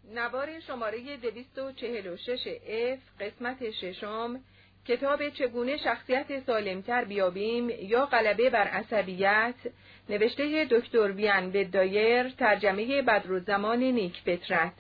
نوار شماره 246 F قسمت ششم، کتاب چگونه شخصیت سالمتر بیابیم یا غلبه بر عصبیت، نوشته دکتر ویان بدایر، ترجمه بدرالزمان نیک فطرت.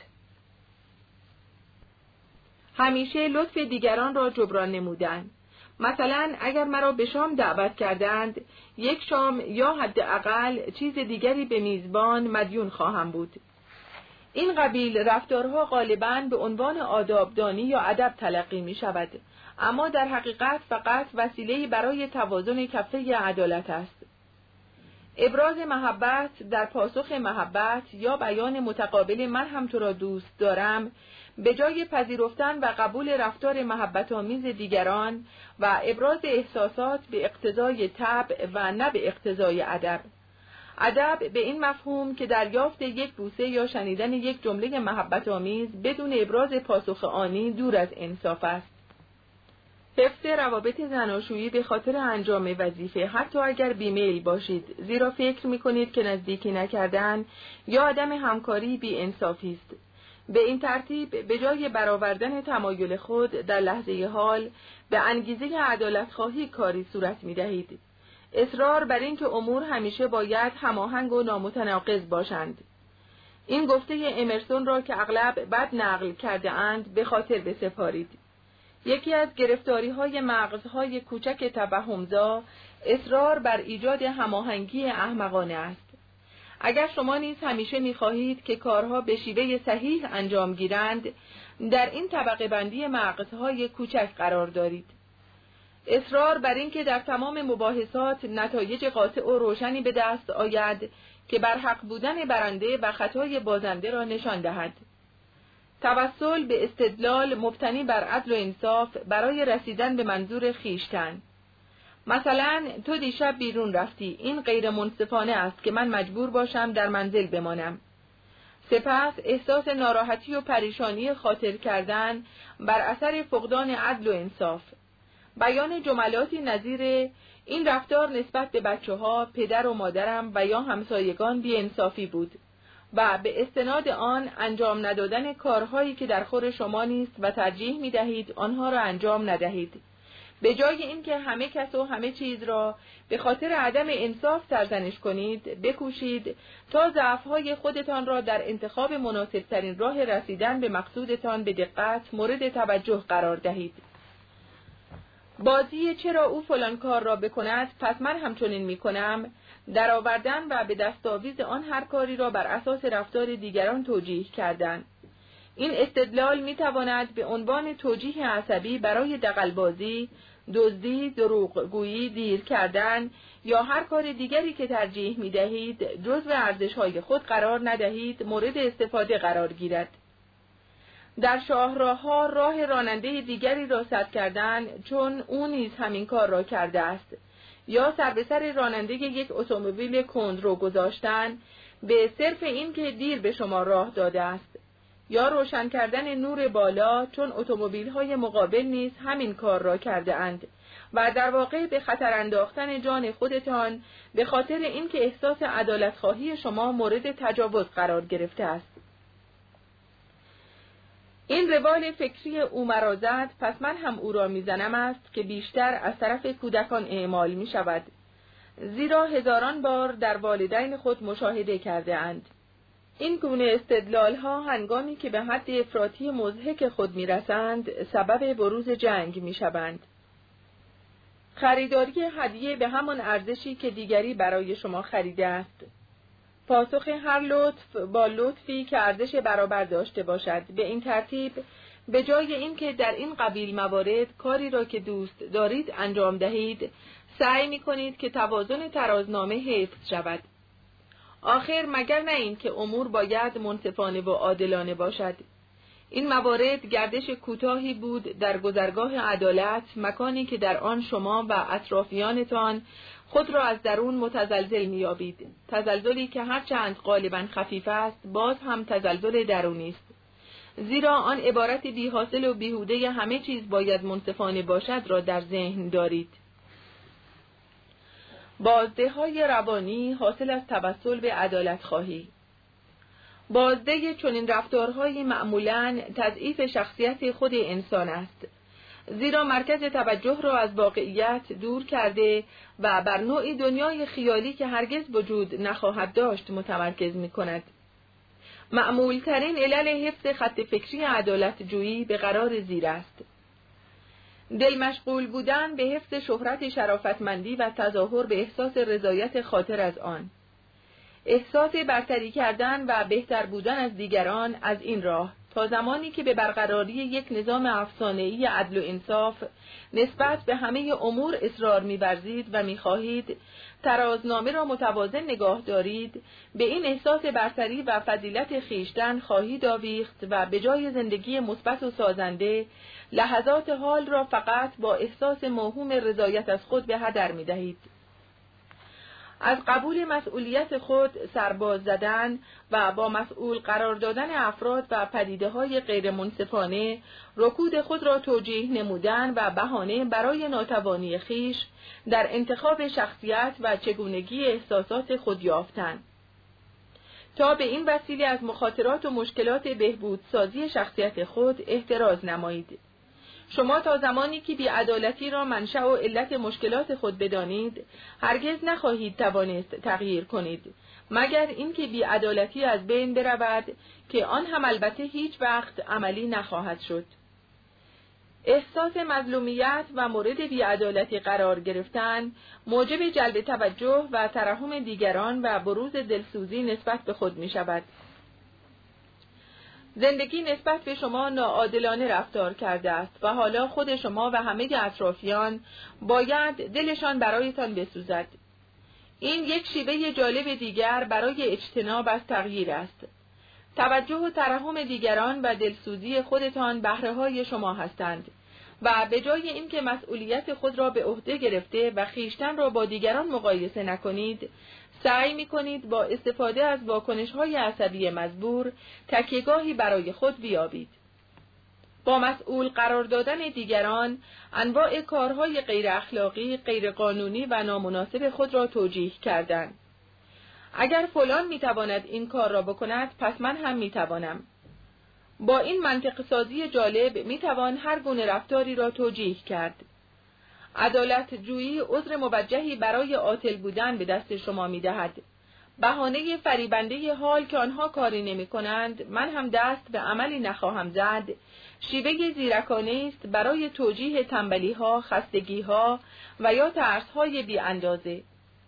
همیشه لطف دیگران را جبران نمودن. مثلا اگر مرا به شام دعوت کردند، یک شام یا حداقل چیز دیگری به میزبان مدیون خواهم بود. این قبیل رفتارها غالباً به عنوان آدابدانی یا ادب تلقی می شود، اما در حقیقت فقط وسیله‌ای برای توازن کفه عدالت است. ابراز محبت در پاسخ محبت یا بیان متقابل من هم تو را دوست دارم، به جای پذیرفتن و قبول رفتار محبت‌آمیز دیگران و ابراز احساسات به اقتضای طبع و نه به اقتضای ادب. ادب به این مفهوم که دریافت یک بوسه یا شنیدن یک جمله محبت‌آمیز بدون ابراز پاسخ آنی دور از انصاف است. حفظ روابط زناشویی به خاطر انجام وظیفه، حتی اگر بیمیل باشید، زیرا فکر می‌کنید که نزدیکی نکردن یا عدم همکاری بی‌انصافی است. به این ترتیب به جای برآوردن تمایل خود در لحظه حال به انگیزه عدالت‌خواهی کاری صورت می‌دهید. اصرار بر این که امور همیشه باید هماهنگ و نامتناقض باشند. این گفته امرسون را که اغلب بد نقل کرده اند به خاطر بسپارید. یکی از گرفتاری‌های مغزهای کوچک توهمزا اصرار بر ایجاد هماهنگی احمقانه است. اگر شما نیز همیشه می‌خواهید که کارها به شیوه صحیح انجام گیرند، در این طبقه بندی مغزهای کوچک قرار دارید. اصرار بر این که در تمام مباحثات نتایج قاطع و روشنی به دست آید که بر حق بودن برنده و خطای بازنده را نشان دهد. توسل به استدلال مبتنی بر عدل و انصاف برای رسیدن به منظور خویشتن. مثلا تو دیشب بیرون رفتی، این غیر منصفانه است که من مجبور باشم در منزل بمانم. سپس احساس ناراحتی و پریشانی خاطر کردن بر اثر فقدان عدل و انصاف. بیان جملاتی نظیر این رفتار نسبت به بچه‌ها، پدر و مادرم و یا همسایگان بی‌انصافی بود و به استناد آن انجام ندادن کارهایی که در خور شما نیست و ترجیح می‌دهید آنها را انجام ندهید. به جای اینکه همه کس و همه چیز را به خاطر عدم انصاف سرزنش کنید، بکوشید تا ضعف‌های خودتان را در انتخاب مناسب‌ترین راه رسیدن به مقصودتان به دقت مورد توجه قرار دهید. بازی چرا او فلان کار را بکند پس من همچنین میکنم، در آوردن و به دستاویز آن هر کاری را بر اساس رفتار دیگران توجیه کردن. این استدلال میتواند به عنوان توجیه عصبی برای دغل‌بازی، دزدی، دروغگویی، دیر کردن یا هر کار دیگری که ترجیح میدهید جزو ارزش‌های خود قرار ندهید مورد استفاده قرار گیرد. در شاهراه‌ها راه راننده دیگری را سد کردن چون او نیز همین کار را کرده است، یا سر به سر راننده یک اتومبیل کندرو گذاشتن به صرف این که دیر به شما راه داده است، یا روشن کردن نور بالا چون اتومبیل‌های مقابل نیز همین کار را کرده اند و در واقع به خطر انداختن جان خودتان به خاطر اینکه احساس عدالت‌خواهی شما مورد تجاوز قرار گرفته است. این روال فکری او مرا زد، پس من هم او را میزنم است که بیشتر از طرف کودکان اعمال می شود، زیرا هزاران بار در والدین خود مشاهده کرده اند. این گونه استدلال ها هنگامی که به حد افراطی مضحک خود می رسند سبب بروز جنگ می شوند. خریداری هدیه به همان ارزشی که دیگری برای شما خریده است. پاسخ هر لطف با لطفی که ارزش برابر داشته باشد. به این ترتیب به جای اینکه در این قبیل موارد کاری را که دوست دارید انجام دهید، سعی می کنید که توازن ترازنامه حفظ شود. آخر مگر نه این که امور باید منصفانه و عادلانه باشد. این موارد گردش کوتاهی بود در گذرگاه عدالت، مکانی که در آن شما و اطرافیانتان خود را از درون متزلزل می‌یابید. تزلزلی که هرچند غالباً خفیف است، باز هم تزلزل درونی است. زیرا آن عبارت بی حاصل و بیهوده همه چیز باید منصفانه باشد را در ذهن دارید. بازده‌های روانی حاصل از توسل به عدالت خواهی. بازده چنین رفتارهایی معمولاً تضعیف شخصیت خود انسان است، زیرا مرکز توجه را از واقعیت دور کرده و بر نوعی دنیای خیالی که هرگز وجود نخواهد داشت متمرکز می‌کند. معمولترین علل حفظ خط فکری عدالت جویی به قرار زیر است: دل مشغول بودن به حفظ شهرت شرافتمندی و تظاهر به احساس رضایت خاطر از آن، احساس برتری کردن و بهتر بودن از دیگران از این راه تا زمانی که به برقراری یک نظام افسانه‌ای عدل و انصاف نسبت به همه امور اصرار می‌ورزید و می‌خواهید ترازنامه را متوازن نگاه دارید، به این احساس برتری و فضیلت خویشتن خواهید آویخت و به جای زندگی مثبت و سازنده، لحظات حال را فقط با احساس موهوم رضایت از خود به هدر می‌دهید. از قبول مسئولیت خود سرباز زدن و با مسئول قرار دادن افراد و پدیده‌های غیر منصفانه رکود خود را توجیه نمودن و بهانه برای ناتوانی خویش در انتخاب شخصیت و چگونگی احساسات خود یافتن، تا به این وسیله از مخاطرات و مشکلات بهبودسازی شخصیت خود احتراز نمایید. شما تا زمانی که بی‌عدالتی را منشأ و علت مشکلات خود بدانید، هرگز نخواهید توانست تغییر کنید، مگر اینکه بی‌عدالتی از بین برود که آن هم البته هیچ وقت عملی نخواهد شد. احساس مظلومیت و مورد بی‌عدالتی قرار گرفتن موجب جلب توجه و ترحم دیگران و بروز دلسوزی نسبت به خود می شود. زندگی نسبت به شما ناعادلانه رفتار کرده است و حالا خود شما و همه اطرافیان باید دلشان برایتان بسوزد. این یک شیوه جالب دیگر برای اجتناب از تغییر است. توجه و ترحم دیگران و دلسوزی خودتان بهره‌های شما هستند و به جای اینکه مسئولیت خود را به عهده گرفته و خویشتن را با دیگران مقایسه نکنید، سعی می‌کنید با استفاده از واکنش‌های عصبی مجبور تکیه‌گاهی برای خود بیابید. با مسئول قرار دادن دیگران انواع کارهای غیر اخلاقی، غیر قانونی و نامناسب خود را توجیه کردن. اگر فلان می‌تواند این کار را بکند، پس من هم می‌توانم. با این منطق سازی جالب می‌توان هر گونه رفتاری را توجیه کرد. عدالت جویی عذر موجهی برای عاطل بودن به دست شما می‌دهد. بهانه فریبنده حال که آنها کاری نمی‌کنند، من هم دست به عملی نخواهم زد، شیوه زیرکانه است برای توجیه تنبلی‌ها، خستگی‌ها و یا ترس‌های بی‌اندازه.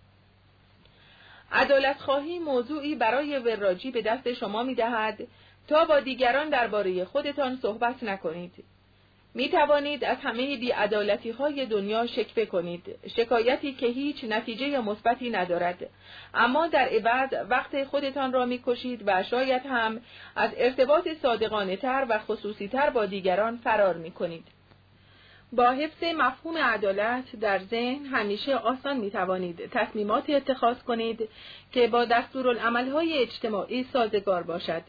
عدالت خواهی موضوعی برای وراجی به دست شما می‌دهد تا با دیگران درباره خودتان صحبت نکنید. می توانید از همه بی‌عدالتی‌های دنیا شکوه کنید، شکایتی که هیچ نتیجه مثبتی ندارد، اما در عوض وقت خودتان را می‌کشید و شاید هم از ارتباط صادقانه‌تر و خصوصی‌تر با دیگران فرار می‌کنید. با حفظ مفهوم عدالت در ذهن همیشه آسان می‌توانید تصمیمات اتخاذ کنید که با دستورالعمل‌های اجتماعی سازگار باشد.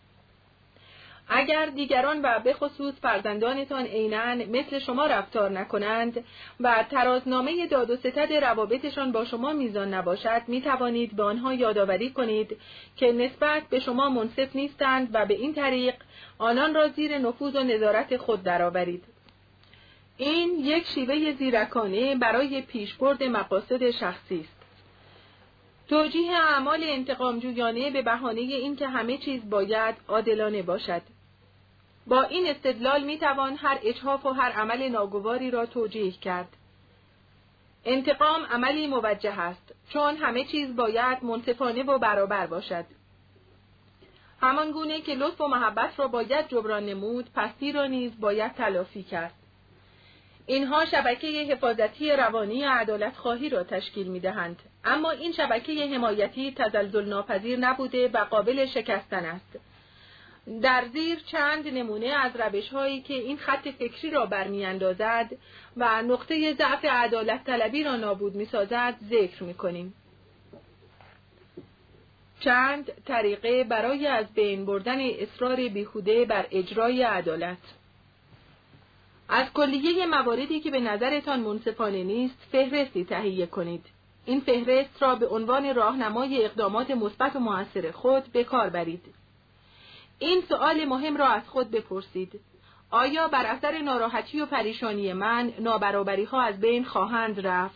اگر دیگران و به خصوص فرزندانتان عیناً مثل شما رفتار نکنند و ترازنامه داد و ستد روابطشان با شما میزان نباشد، می توانید به آنها یادآوری کنید که نسبت به شما منصف نیستند و به این طریق آنان را زیر نفوذ و نظارت خود درآورید. این یک شیوه زیرکانه برای پیشبرد مقاصد شخصی است. توجیه اعمال انتقامجویانه به بهانه اینکه همه چیز باید عادلانه باشد. با این استدلال میتوان هر اجحاف و هر عمل ناگواری را توجیه کرد. انتقام عملی موجه است، چون همه چیز باید منصفانه و برابر باشد. همان گونه که لطف و محبت را باید جبران نمود، پستی را نیز باید تلافی کرد. اینها شبکه حفاظتی روانی عدالت خواهی را تشکیل می‌دهند، اما این شبکه حمایتی تزلزل ناپذیر نبوده و قابل شکستن است. در زیر چند نمونه از روش‌هایی که این خط فکری را برمی‌اندازد و نقطه ضعف عدالت طلبی را نابود می‌سازد ذکر می‌کنیم. چند طریقه برای از بین بردن اصرار بیهوده بر اجرای عدالت. از کلیه مواردی که به نظرتان منصفانه نیست، فهرستی تهیه کنید. این فهرست را به عنوان راهنمای اقدامات مثبت و مؤثر خود به کار برید. این سؤال مهم را از خود بپرسید: آیا بر اثر ناراحتی و پریشانی من نابرابری ها از بین خواهند رفت؟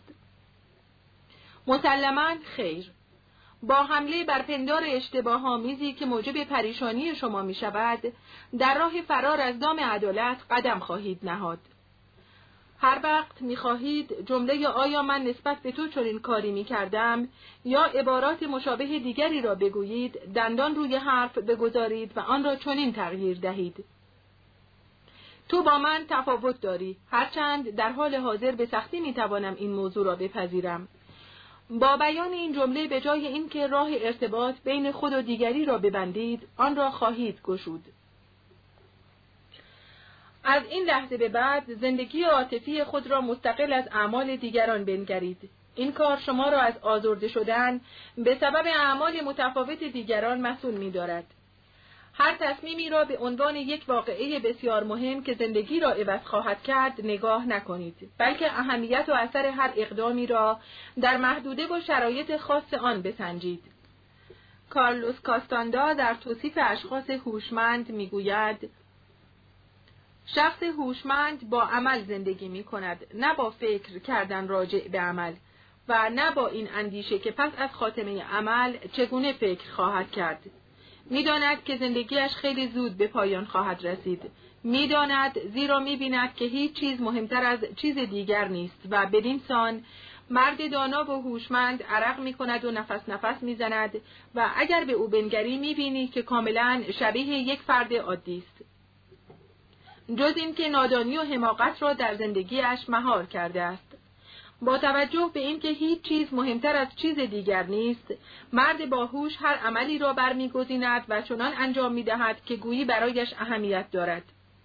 مسلماً خیر. با حمله بر پندار اشتباه آمیزی که موجب پریشانی شما می شود، در راه فرار از دام عدالت قدم خواهید نهاد. هر وقت می خواهید جمله آیا من نسبت به تو چنین کاری می کردم یا عبارات مشابه دیگری را بگویید، دندان روی حرف بگذارید و آن را چنین تغییر دهید: تو با من تفاوت داری، هرچند در حال حاضر به سختی می توانم این موضوع را بپذیرم. با بیان این جمله به جای اینکه راه ارتباط بین خود و دیگری را ببندید، آن را خواهید گشود. از این لحظه به بعد زندگی عاطفی خود را مستقل از اعمال دیگران بنگرید. این کار شما را از آزرده شدن به سبب اعمال متفاوت دیگران مسئول می‌دارد. هر تصمیمی را به عنوان یک واقعه بسیار مهم که زندگی را عوض خواهد کرد نگاه نکنید، بلکه اهمیت و اثر هر اقدامی را در محدوده و شرایط خاص آن بسنجید. کارلوس کاستاندا در توصیف اشخاص هوشمند میگوید: شخص هوشمند با عمل زندگی می کند، نه با فکر کردن راجع به عمل و نه با این اندیشه که پس از خاتمه عمل چگونه فکر خواهد کرد. می‌داند که زندگیش خیلی زود به پایان خواهد رسید. می‌داند، زیرا می‌بیند که هیچ چیز مهمتر از چیز دیگر نیست و بدین سان مرد دانا و هوشمند عرق می‌کند و نفس نفس می‌زند و اگر به او بنگری می‌بینی که کاملاً شبیه یک فرد عادی است، جز این که نادانی و حماقت را در زندگیش مهار کرده است. با توجه به اینکه هیچ چیز مهمتر از چیز دیگر نیست، مرد باهوش هر عملی را برمی‌گزیند و چنان انجام می‌دهد که گویی برایش اهمیت دارد.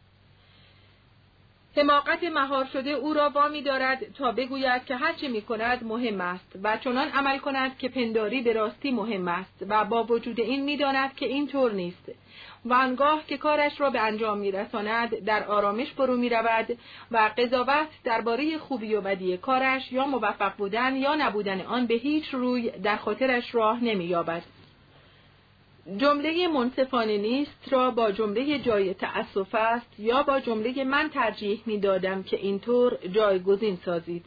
حماقت مهار شده او را وامی دارد تا بگوید که هر چه می‌کند مهم است و چنان عمل کند که پنداری به راستی مهم است و با وجود این می‌داند که این طور نیست و آنگاه که کارش را به انجام می‌رساند در آرامش فرو می‌رود و قضاوت درباره خوبی و بدی کارش یا موفق بودن یا نبودن آن به هیچ روی در خاطرش راه نمی‌یابد. جمله منصفانه نیست را با جمله جای تأسف است یا با جمله من ترجیح می‌دادم که اینطور جایگزین سازید.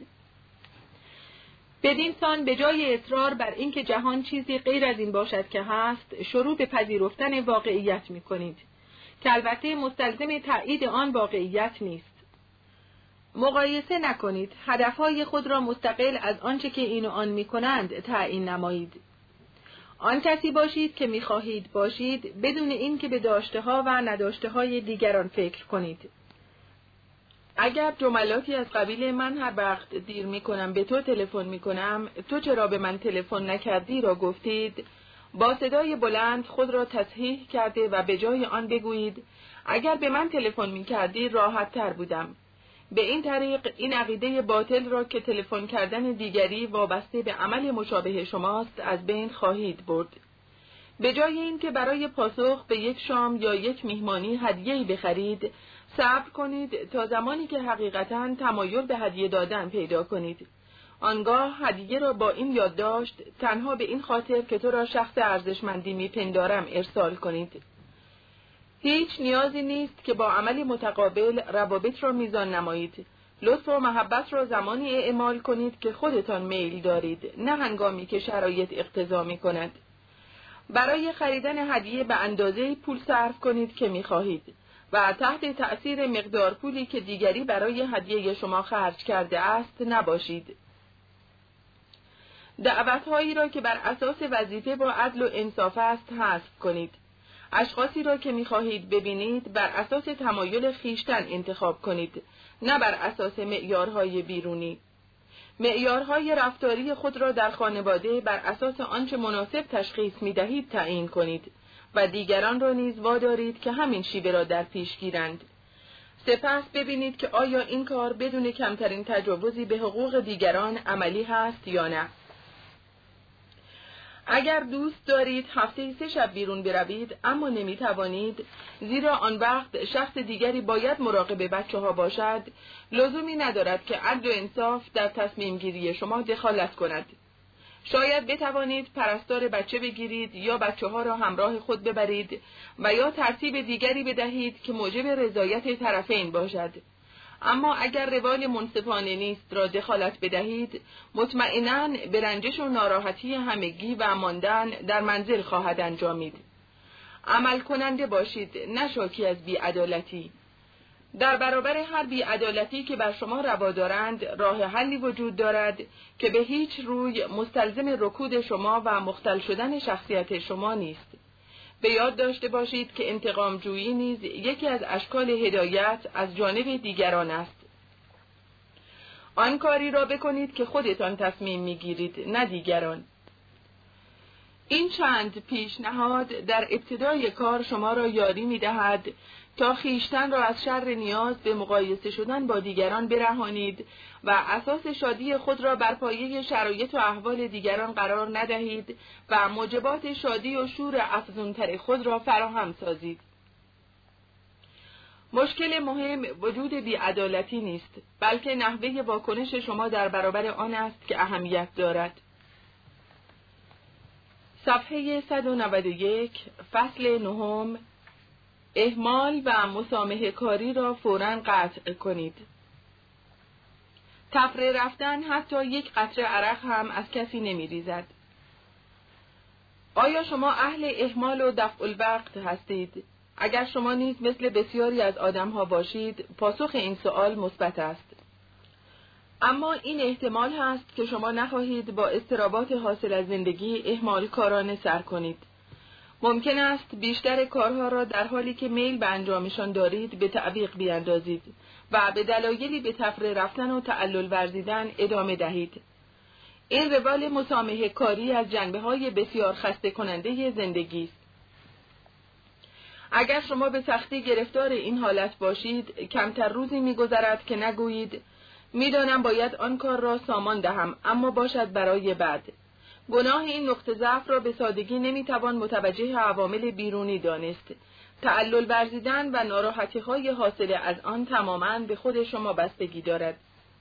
بدین سان به جای اصرار بر اینکه جهان چیزی غیر از این باشد که هست، شروع به پذیرفتن واقعیت می‌کنید که البته مستلزم تأیید آن واقعیت نیست. مقایسه نکنید، هدفهای خود را مستقل از آنچه که این و آن می‌کنند تعیین نمایید. آن کسی باشید که می‌خواهید باشید بدون اینکه به داشته‌ها و نداشته‌های دیگران فکر کنید. اگر جملاتی از قبیل من هر وقت دیر میکنم به تو تلفن میکنم، تو چرا به من تلفن نکردی را گفتید، با صدای بلند خود را تصحیح کرده و به جای آن بگویید اگر به من تلفن میکردی راحت تر بودم. به این طریق این عقیده باطل را که تلفن کردن دیگری وابسته به عمل مشابه شماست از بین خواهید برد. به جای این که برای پاسخ به یک شام یا یک میهمانی هدیه‌ای بخرید، صبر کنید تا زمانی که حقیقتاً تمایل به هدیه دادن پیدا کنید. آنگاه هدیه را با این یادداشت تنها به این خاطر که تو را شخص ارزشمندی میپندارم ارسال کنید. هیچ نیازی نیست که با عمل متقابل روابط را میزان نمایید. لطف و محبت را زمانی اعمال کنید که خودتان میل دارید، نه هنگامی که شرایط اقتضا میکند. برای خریدن هدیه به اندازه پول صرف کنید که میخواهید و تحت تأثیر مقدار پولی که دیگری برای هدیه شما خرج کرده است نباشید. دعوت‌هایی را که بر اساس وظیفه و عدل و انصاف است حذف کنید. اشخاصی را که می‌خواهید ببینید بر اساس تمایل خیشتن انتخاب کنید، نه بر اساس معیارهای بیرونی. معیارهای رفتاری خود را در خانواده بر اساس آنچه مناسب تشخیص می‌دهید تعیین کنید و دیگران را نیز وادارید که همین شیوه را در پیش گیرند. سپس ببینید که آیا این کار بدون کمترین تجاوزی به حقوق دیگران عملی هست یا نه. اگر دوست دارید هفته‌ای 3 شب بیرون بروید اما نمیتوانید، زیرا آن وقت شخص دیگری باید مراقب بچه‌ها باشد، لزومی ندارد که عدل و انصاف در تصمیم گیری شما دخالت کند. شاید بتوانید پرستار بچه بگیرید یا بچه‌ها را همراه خود ببرید و یا ترتیب دیگری بدهید که موجب رضایت طرفین باشد. اما اگر روال منصفانه نیست را دخالت بدهید، مطمئناً به رنجش و ناراحتی همگی و ماندن در منزل خواهد انجامید. عمل کننده باشید، نه شاکی از بی‌عدالتی. در برابر هر بی‌عدالتی که بر شما روا دارند، راه حلی وجود دارد که به هیچ روی مستلزم رکود شما و مختل شدن شخصیت شما نیست. به یاد داشته باشید که انتقام جویی نیز یکی از اشکال هدایت از جانب دیگران است. آن کاری را بکنید که خودتان تصمیم میگیرید، نه دیگران. این چند پیشنهاد در ابتدای کار شما را یاری می‌دهد تا خویشتن را از شر نیاز به مقایسه شدن با دیگران برهانید و اساس شادی خود را بر پایه شرایط و احوال دیگران قرار ندهید و موجبات شادی و شور افزونتر خود را فراهم سازید. مشکل مهم وجود بی‌عدالتی نیست، بلکه نحوه واکنش شما در برابر آن است که اهمیت دارد. صفحه 191 فصل 9 اهمال و مسامحه کاری را فوراً قطع کنید. تفره رفتن حتی یک قطره عرق هم از کسی نمی ریزد. آیا شما اهل اهمال و دفع الوقت هستید؟ اگر شما نیز مثل بسیاری از آدم‌ها باشید، پاسخ این سوال مثبت است. اما این احتمال هست که شما نخواهید با اضطرابات حاصل از زندگی اهمال کارانه سر کنید. ممکن است بیشتر کارها را در حالی که میل به انجامشان دارید به تعویق بیاندازید و به دلایلی به تفره رفتن و تعلل ورزیدن ادامه دهید. این روال مسامحه کاری از جنبه‌های بسیار خسته کننده زندگی است. اگر شما به سختی گرفتار این حالت باشید، کمتر روزی می‌گذرد که نگویید می‌دانم باید آن کار را سامان دهم، اما باشد برای بعد. گناه این نقطه ضعف را به سادگی نمیتوان متوجه عوامل بیرونی دانست. تعلل ورزیدن و ناراحتی‌های حاصل از آن تماماً به خود شما بستگی دارد.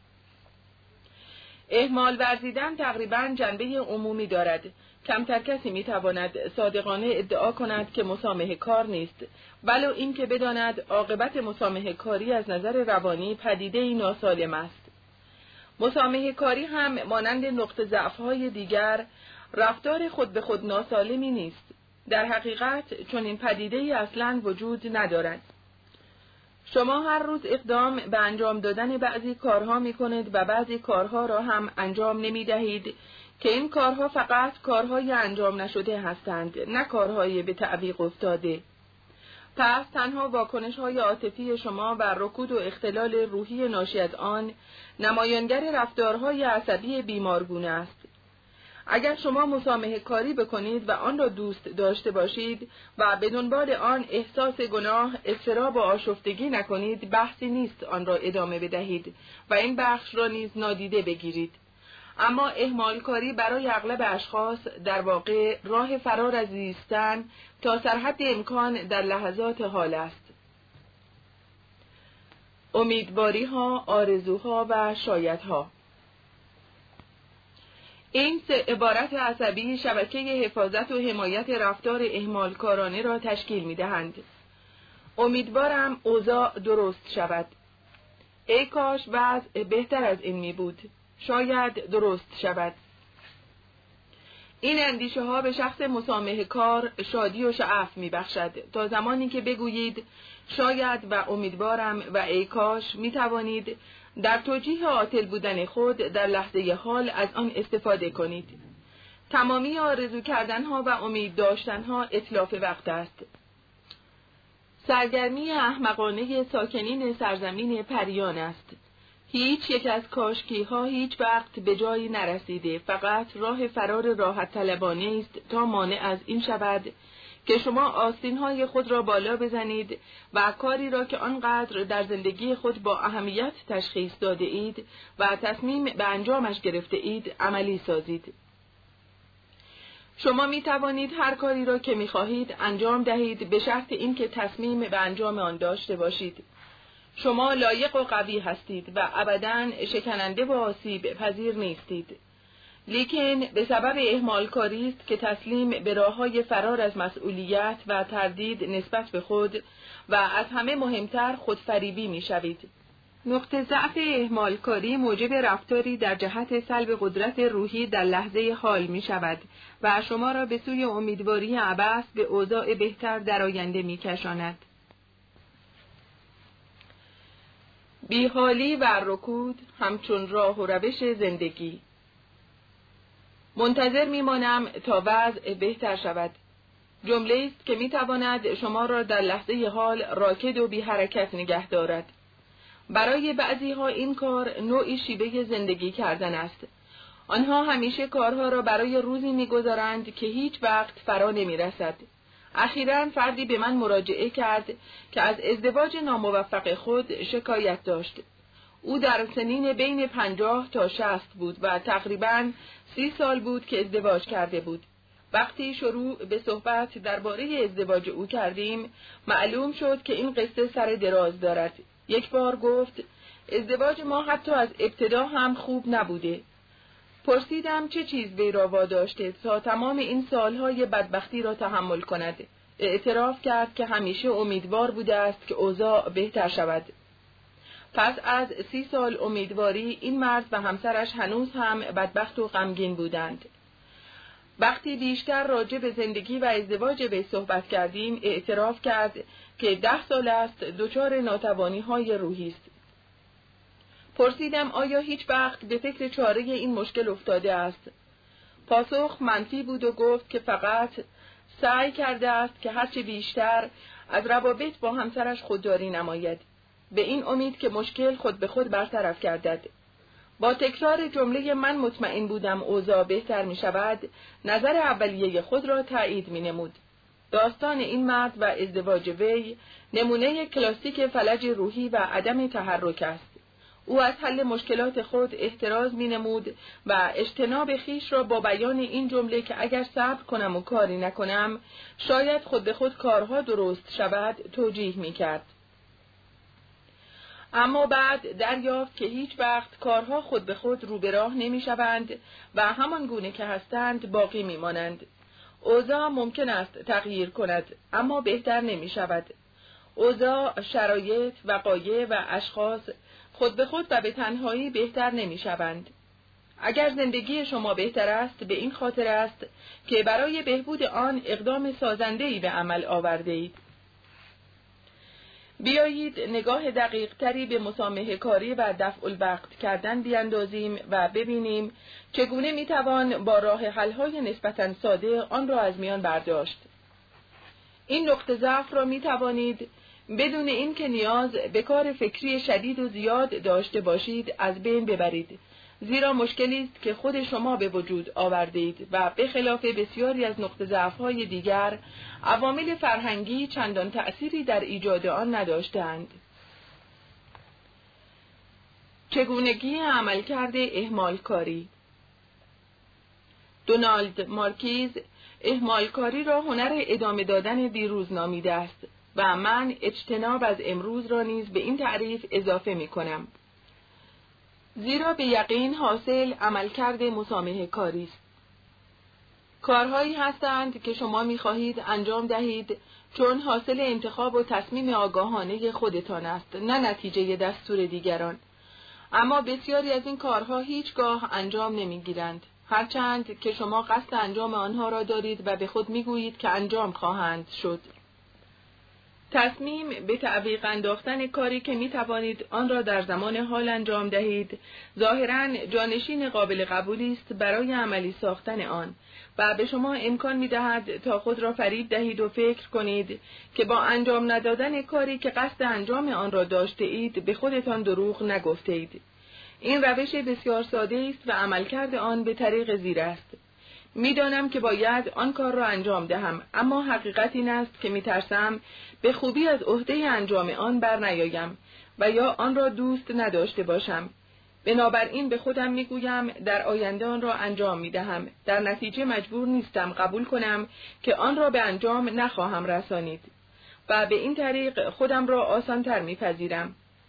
اهمال ورزیدن تقریباً جنبه عمومی دارد. کمتر کسی میتواند صادقانه ادعا کند که مسامحه کار نیست، ولو این که بداند عاقبت مسامحه کاری از نظر روانی پدیده‌ای ناسالم است. مسامحه کاری هم مانند نقطه ضعف‌های دیگر رفتار خود به خود ناسالمی نیست. در حقیقت چون این پدیده‌ای اصلاً وجود ندارد. شما هر روز اقدام به انجام دادن بعضی کارها می‌کنید و بعضی کارها را هم انجام نمی‌دهید که این کارها فقط کارهای انجام نشده هستند، نه کارهای به تعویق افتاده. پس تنها واکنش‌های عاطفی شما و رکود و اختلال روحی ناشی از آن نمایانگر رفتارهای عصبی بیمارگونه است. اگر شما مسامحه کاری بکنید و آن را دوست داشته باشید و به دنبال آن احساس گناه، اضطراب و آشفتگی نکنید، بحثی نیست آن را ادامه بدهید و این بخش را نیز نادیده بگیرید. اما اهمال کاری برای اغلب اشخاص در واقع راه فرار از زیستن تا سرحد امکان در لحظات حال است. امیدواری‌ها، آرزوها و شایدها. این سه عبارت عصبی شبکه حفاظت و حمایت رفتار اهمالکارانه را تشکیل می‌دهند. امیدوارم اوضاع درست شود. ای کاش وضع بهتر از این می بود. شاید درست شود. این اندیشه ها به شخص مسامحه کار شادی و شعف می بخشد تا زمانی که بگویید شاید و امیدوارم و ای کاش می توانید در توجیه عاطل بودن خود در لحظه حال از آن استفاده کنید. تمامی آرزو کردنها و امید داشتنها اتلاف وقت است. سرگرمی احمقانه ساکنین سرزمین پریان است. هیچ یک از کاشکی‌ها هیچ وقت به جایی نرسیده، فقط راه فرار راحت طلبانه است تا مانع از این شود که شما آستین‌های خود را بالا بزنید و کاری را که آنقدر در زندگی خود با اهمیت تشخیص داده اید و تصمیم به انجامش گرفته اید عملی سازید. شما می توانید هر کاری را که می خواهید انجام دهید به شرط اینکه تصمیم به انجام آن داشته باشید. شما لایق و قوی هستید و ابداً شکننده و آسیب پذیر نیستید. لیکن به سبب اهمالکاری است که تسلیم به راه‌های فرار از مسئولیت و تردید نسبت به خود و از همه مهمتر خودفریبی می‌شوید. نقطه ضعف اهمالکاری موجب رفتاری در جهت سلب قدرت روحی در لحظه حال می‌شود و شما را به سوی امیدواری عبث به اوضاع بهتر در آینده می‌کشاند. بیحالی و رکود همچون راه و روش زندگی. منتظر میمانم تا وضع بهتر شود. جمله است که میتواند شما را در لحظه حال راکد و بی حرکت نگه دارد. برای بعضی ها این کار نوعی شیوه زندگی کردن است. آنها همیشه کارها را برای روزی میگذارند که هیچ وقت فرا نمیرسد. اخیراً فردی به من مراجعه کرد که از ازدواج ناموفق خود شکایت داشت. او در سنین بین 50 تا 60 بود و تقریباً 30 سال بود که ازدواج کرده بود. وقتی شروع به صحبت درباره ازدواج او کردیم، معلوم شد که این قصه سر دراز دارد. یک بار گفت ازدواج ما حتی از ابتدا هم خوب نبوده. پرسیدم چه چیز وی را واداشته تا تمام این سالهای بدبختی را تحمل کند. اعتراف کرد که همیشه امیدوار بوده است که اوضاع بهتر شود. پس از 30 سال امیدواری این مرد و همسرش هنوز هم بدبخت و غمگین بودند. وقتی بیشتر راجع به زندگی و ازدواج وی صحبت کردیم، اعتراف کرد که 10 سال است دچار ناتوانی‌های روحی است. پرسیدم آیا هیچ وقت به فکر چاره این مشکل افتاده است؟ پاسخ منفی بود و گفت که فقط سعی کرده است که هرچه بیشتر از روابط با همسرش خودداری نماید، به این امید که مشکل خود به خود برطرف گردد. با تکرار جمله من مطمئن بودم اوضاع بهتر می شود، نظر اولیه خود را تایید می نمود. داستان این مرد و ازدواج وی نمونه کلاسیک فلج روحی و عدم تحرک است. او از حل مشکلات خود احتراز می نمود و اجتناب خیش را با بیان این جمله که اگر صبر کنم و کاری نکنم شاید خود به خود کارها درست شود توجیه می کرد. اما بعد دریافت که هیچ وقت کارها خود به خود رو به راه نمی شوند و همان گونه که هستند باقی می مانند. اوضاع ممکن است تغییر کند اما بهتر نمی شود. اوضاع، شرایط، وقایع و اشخاص خود به خود و به تنهایی بهتر نمی شوند. اگر زندگی شما بهتر است به این خاطر است که برای بهبود آن اقدام سازنده‌ای به عمل آورده اید. بیایید نگاه دقیق تری به مسامحه کاری و دفع الوقت کردن بیندازیم و ببینیم چگونه میتوان با راه حل‌های نسبتاً ساده آن را از میان برداشت. این نقطه ضعف را میتوانید بدون اینکه نیاز به کار فکری شدید و زیاد داشته باشید از بین ببرید، زیرا مشکلی است که خود شما به وجود آوردید و به خلاف بسیاری از نقطه ضعف‌های دیگر عوامل فرهنگی چندان تأثیری در ایجاد آن نداشتند. چگونگی عملکرد اهمالکاری. دونالد مارکیز اهمالکاری را هنر ادامه دادن دیروز نامیده است و من اجتناب از امروز را نیز به این تعریف اضافه می کنم. زیرا به یقین حاصل عملکرد مسامحه کاری است. کارهایی هستند که شما می خواهید انجام دهید چون حاصل انتخاب و تصمیم آگاهانه خودتان است، نه نتیجه دستور دیگران. اما بسیاری از این کارها هیچگاه انجام نمی گیرند، هرچند که شما قصد انجام آنها را دارید و به خود می گویید که انجام خواهند شد. تصمیم به تعویق انداختن کاری که می توانید آن را در زمان حال انجام دهید، ظاهراً جانشین قابل قبولی است برای عملی ساختن آن و به شما امکان می دهد تا خود را فریب دهید و فکر کنید که با انجام ندادن کاری که قصد انجام آن را داشته اید به خودتان دروغ نگفته اید. این روش بسیار ساده است و عملکرد آن به طریق زیر است. میدانم که باید آن کار را انجام دهم، اما حقیقت این است که میترسم به خوبی از عهده انجام آن بر نیایم و یا آن را دوست نداشته باشم. بنابراین به خودم میگویم در آینده آن را انجام میدهم. در نتیجه مجبور نیستم قبول کنم که آن را به انجام نخواهم رسانید و به این طریق خودم را آسانتر میپذیرم.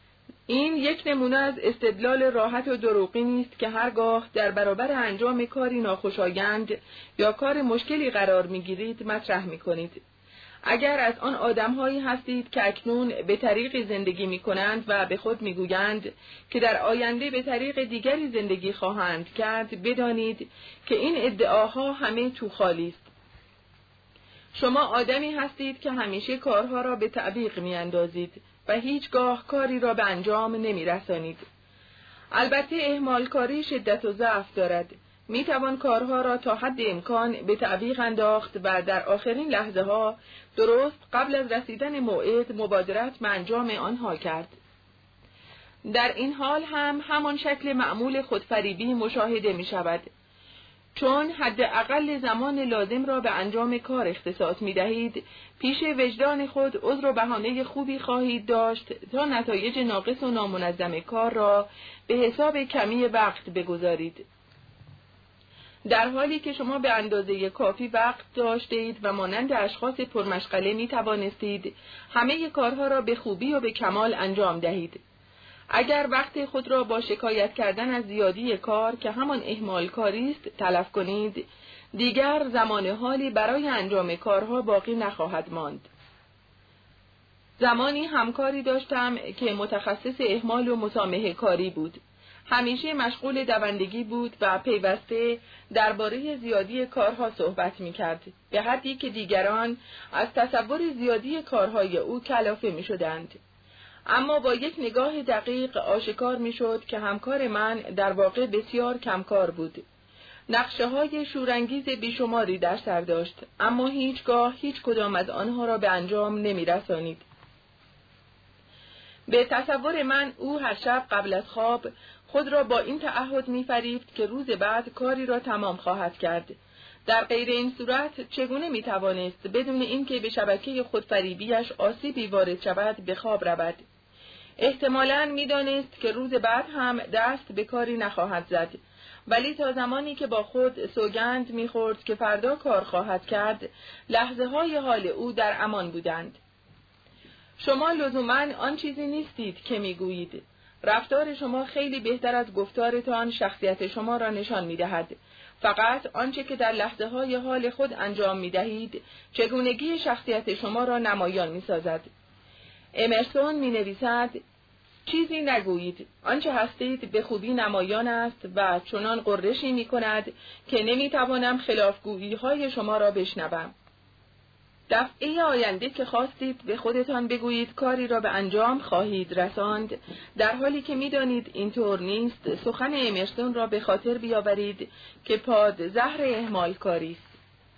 این یک نمونه از استدلال راحت و دروغین است که هرگاه در برابر انجام کاری ناخوشایند یا کار مشکلی قرار می‌گیرید مطرح می‌کنید. اگر از آن آدم‌هایی هستید که اکنون به طریقی زندگی می‌کنند و به خود می‌گویند که در آینده به طریق دیگری زندگی خواهند کرد، بدانید که این ادعاها همه توخالی است. شما آدمی هستید که همیشه کارها را به تعویق می‌اندازید و هیچگاه کاری را به انجام نمی‌رسانید. البته اهمال کاری شدت و ضعف دارد. می‌توان کارها را تا حد امکان به تعویق انداخت و در آخرین لحظه ها درست قبل از رسیدن موعد مبادرت به انجام آنها کرد. در این حال هم همان شکل معمول خودفریبی مشاهده می‌شود. چون حداقل زمان لازم را به انجام کار اختصاص می‌دهید، پیش وجدان خود عذر و بهانه خوبی خواهید داشت تا نتایج ناقص و نامنظم کار را به حساب کمی وقت بگذارید. در حالی که شما به اندازه کافی وقت داشتید و مانند اشخاص پرمشغله می توانستید همه کارها را به خوبی و به کمال انجام دهید. اگر وقت خود را با شکایت کردن از زیادی کار که همان اهمال کاری است تلف کنید، دیگر زمان حالی برای انجام کارها باقی نخواهد ماند. زمانی همکاری داشتم که متخصص اهمال و مسامحه کاری بود. همیشه مشغول دوندگی بود و پیوسته درباره زیادی کارها صحبت می‌کرد، به حدی که دیگران از تصور زیادی کارهای او کلافه می‌شدند. اما با یک نگاه دقیق آشکار می‌شد که همکار من در واقع بسیار کمکار بود. نقشه‌های شورانگیز بیشماری در سر داشت، اما هیچگاه هیچ کدام از آنها را به انجام نمی‌رسانید. به تصور من او هر شب قبل از خواب خود را با این تعهد می‌فریفت که روز بعد کاری را تمام خواهد کرد. در غیر این صورت چگونه می‌توانست بدون اینکه به شبکه خودفریبیش آسیبی وارد شود به خواب رود؟ احتمالاً می‌دانست که روز بعد هم دست به کاری نخواهد زد، ولی تا زمانی که با خود سوگند می‌خورد که فردا کار خواهد کرد، لحظه‌های حال او در امان بودند. شما لزوماً آن چیزی نیستید که می‌گویید. رفتار شما خیلی بهتر از گفتارتان شخصیت شما را نشان می‌دهد. فقط آنچه که در لحظه‌های حال خود انجام می‌دهید، چگونگی شخصیت شما را نمایان می‌سازد. امرسون می‌نویسد: چیزی نگویید، آنچه هستید به خوبی نمایان است و چنان غرشی می‌کند که نمی‌توانم خلافگویی‌های شما را بشنوم. دفعه آینده که خواستید به خودتان بگویید کاری را به انجام خواهید رساند، در حالی که می‌دانید اینطور نیست، سخن امرسون را به خاطر بیاورید که پادزهر اهمال کاری است.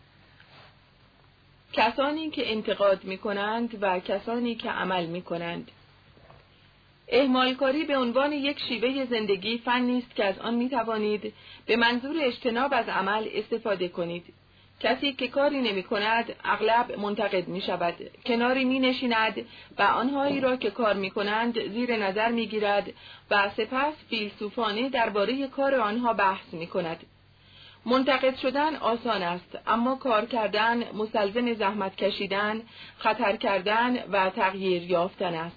کسانی که انتقاد می‌کنند و کسانی که عمل می‌کنند. اهمالکاری به عنوان یک شیوه زندگی فنی است که از آن می‌توانید به منظور اجتناب از عمل استفاده کنید. کسی که کاری نمی کند اغلب منتقد می شود، کناری می نشیند و آنهایی را که کار می کنند زیر نظر می گیرد و سپس فیلسوفانه درباره کار آنها بحث می کند. منتقد شدن آسان است، اما کار کردن مستلزم زحمت کشیدن، خطر کردن و تغییر یافتن است.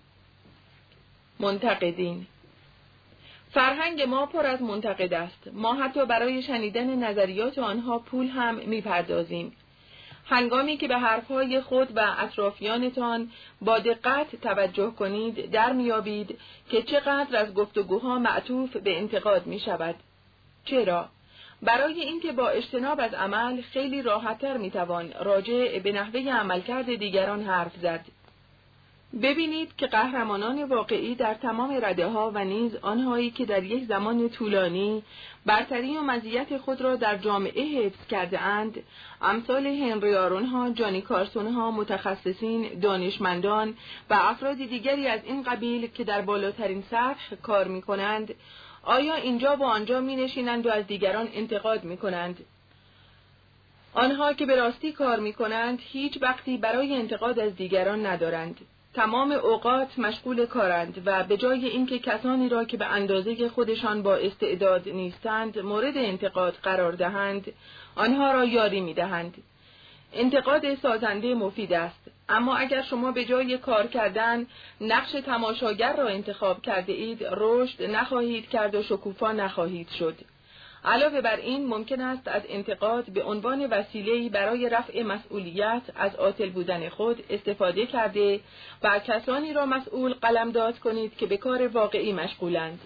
منتقدین. فرهنگ ما پر از منتقد است. ما حتی برای شنیدن نظریات آنها پول هم می‌پردازیم. هنگامی که به حرفهای خود و اطرافیانتان با دقت توجه کنید، در میابید که چقدر از گفتگوها معطوف به انتقاد می‌شود. چرا؟ برای اینکه با اجتناب از عمل خیلی راحت‌تر می‌توان راجع به نحوه عملکرد دیگران حرف زد. ببینید که قهرمانان واقعی در تمام رده‌ها و نیز آنهایی که در یک زمان طولانی برتری و مزیت خود را در جامعه حفظ کرده اند، امثال هنری آرون‌ها، جانی کارسون‌ها، متخصصین، دانشمندان و افراد دیگری از این قبیل که در بالاترین سطح کار می‌کنند، آیا اینجا و آنجا می‌نشینند و از دیگران انتقاد می‌کنند؟ آنها که به راستی کار می‌کنند هیچ وقتی برای انتقاد از دیگران ندارند. تمام اوقات مشغول کارند و به جای اینکه کسانی را که به اندازه خودشان با استعداد نیستند مورد انتقاد قرار دهند، آنها را یاری می‌دهند. انتقاد سازنده مفید است، اما اگر شما به جای کار کردن نقش تماشاگر را انتخاب کرده اید، رشد نخواهید کرد و شکوفا نخواهید شد. علاوه بر این ممکن است از انتقاد به عنوان وسیله‌ای برای رفع مسئولیت از عاطل بودن خود استفاده کرده و کسانی را مسئول قلمداد کنید که به کار واقعی مشغولند.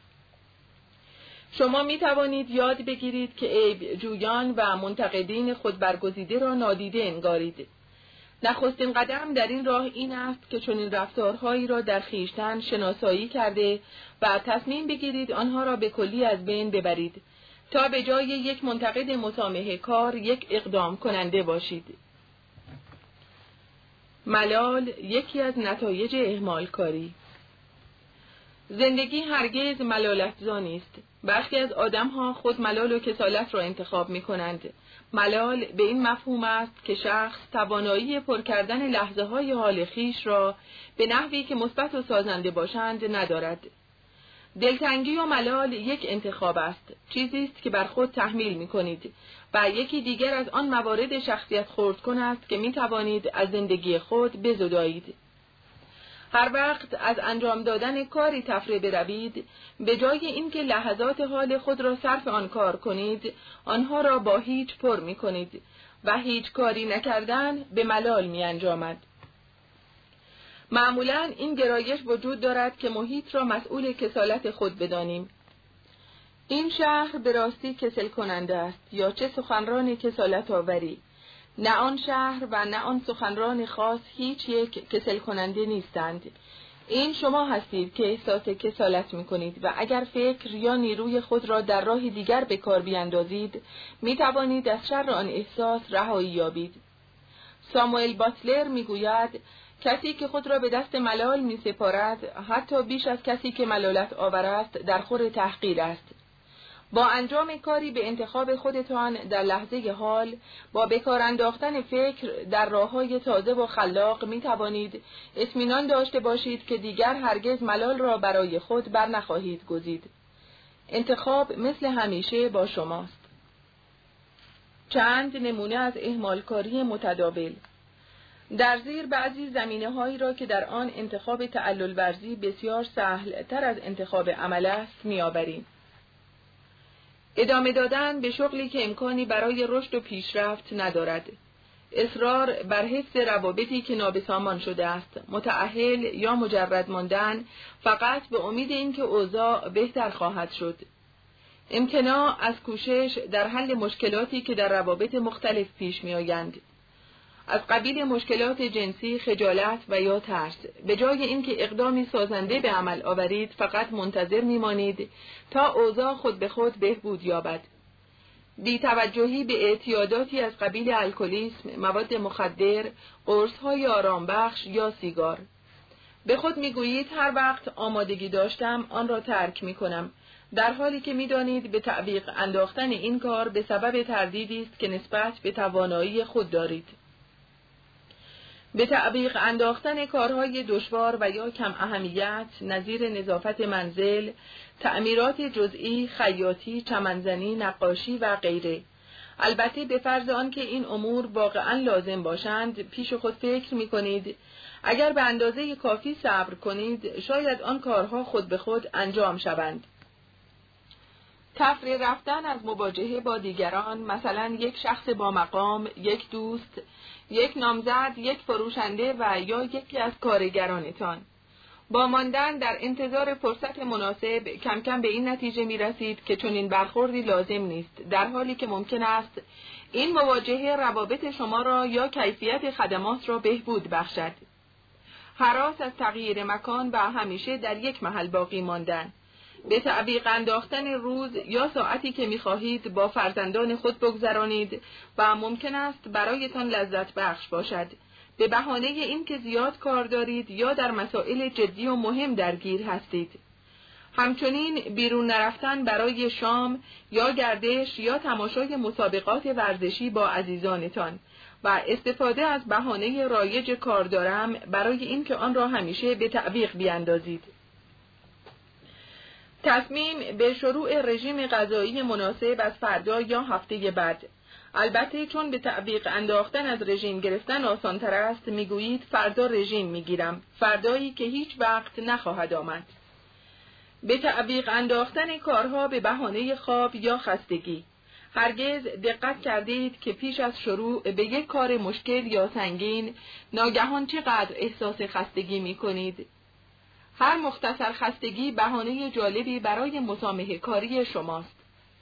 شما می توانید یاد بگیرید که عیب جویان و منتقدین خود برگزیده را نادیده انگارید. نخستین قدم در این راه این است که چنین رفتارهایی را در خویشتن شناسایی کرده و تصمیم بگیرید آنها را به کلی از بین ببرید تا به جای یک منتقد مسامحه کار یک اقدام کننده باشید. ملال یکی از نتایج اهمال کاری. زندگی هرگز ملالت‌زا نیست. برخی از آدم‌ها خود ملال و کسالت را انتخاب می‌کنند. ملال به این مفهوم است که شخص توانایی پر کردن لحظه‌های حال خویش را به نحوی که مثبت و سازنده باشند ندارد. دلتنگی و ملال یک انتخاب است، چیزی است که بر خود تحمیل می‌کنید و یکی دیگر از آن موارد شخصیت خردکن است که می‌توانید از زندگی خود بزدایید. هر وقت از انجام دادن کاری تفره بروید، به جای اینکه لحظات حال خود را صرف آن کار کنید، آنها را با هیچ پر می‌کنید و هیچ کاری نکردن به ملال می‌انجامد. معمولاً این گرایش وجود دارد که محیط را مسئول کسالت خود بدانیم. این شهر به راستی کسل کننده است، یا چه سخنران کسالت آوری. نه آن شهر و نه آن سخنران خاص هیچ یک کسل کننده نیستند. این شما هستید که احساس کسالت می کنید و اگر فکر یا نیروی خود را در راه دیگر به کار بیاندازید، می توانید از شر آن احساس رهایی یابید. ساموئل باتلر می گوید کسی که خود را به دست ملال می سپارد، حتی بیش از کسی که ملالت آور است، در خور تحقیر است. با انجام کاری به انتخاب خودتان در لحظه حال، با بکار انداختن فکر در راه‌های تازه و خلاق می توانید اطمینان داشته باشید که دیگر هرگز ملال را برای خود برنخواهید گزید. انتخاب مثل همیشه با شماست. چند نمونه از اهمالکاری متداول. در زیر بعضی زمینه‌هایی را که در آن انتخاب تعلل ورزی بسیار سهل تر از انتخاب عمل است می‌آوریم. ادامه دادن به شغلی که امکانی برای رشد و پیشرفت ندارد. اصرار بر حفظ روابطی که نابسامان شده است. متأهل یا مجرد ماندن فقط به امید اینکه اوضاع بهتر خواهد شد. امتناع از کوشش در حل مشکلاتی که در روابط مختلف پیش می آیند. از قبیل مشکلات جنسی، خجالت و یا ترس. به جای اینکه اقدامی سازنده به عمل آورید، فقط منتظر میمانید تا اوضاع خود به خود بهبود یابد. بی‌توجهی به اعتیاداتی از قبیل الکلیسم، مواد مخدر، قرص‌های آرامبخش یا سیگار. به خود میگویید هر وقت آمادگی داشتم آن را ترک میکنم، در حالی که میدانید به تعویق انداختن این کار به سبب تردیدی است که نسبت به توانایی خود دارید. به تعویق انداختن کارهای دشوار و یا کم اهمیت نظیر نظافت منزل، تعمیرات جزئی، خیاطی، چمنزنی، نقاشی و غیره. البته به فرض آنکه این امور واقعا لازم باشند، پیش خود فکر می‌کنید اگر به اندازه کافی صبر کنید، شاید آن کارها خود به خود انجام شوند. تفریح رفتن از مواجهه با دیگران، مثلا یک شخص با مقام، یک دوست، یک نامزد، یک فروشنده و یا یکی از کارگرانتان. با ماندن در انتظار فرصت مناسب کم کم به این نتیجه می رسید که چنین برخوردی لازم نیست، در حالی که ممکن است این مواجهه روابط شما را یا کیفیت خدمات را بهبود بخشد. هراس از تغییر مکان و همیشه در یک محل باقی ماندن. به تعویق انداختن روز یا ساعتی که می‌خواهید با فرزندان خود بگذرانید و ممکن است برایتان لذت بخش باشد، به بهانه اینکه زیاد کار دارید یا در مسائل جدی و مهم درگیر هستید. همچنین بیرون نرفتن برای شام یا گردش یا تماشای مسابقات ورزشی با عزیزانتان و استفاده از بهانه رایج کار دارم برای اینکه آن را همیشه به تعویق بیاندازید. تصمیم به شروع رژیم غذایی مناسب از فردا یا هفته بعد. البته چون به تعویق انداختن از رژیم گرفتن آسان‌تر است، میگویید فردا رژیم میگیرم، فردایی که هیچ وقت نخواهد آمد. به تعویق انداختن کارها به بهانه خواب یا خستگی. هرگز دقت کردید که پیش از شروع به یک کار مشکل یا سنگین ناگهان چقدر احساس خستگی می‌کنید؟ هر مختصر خستگی بهانه جالبی برای مسامحه کاری شماست.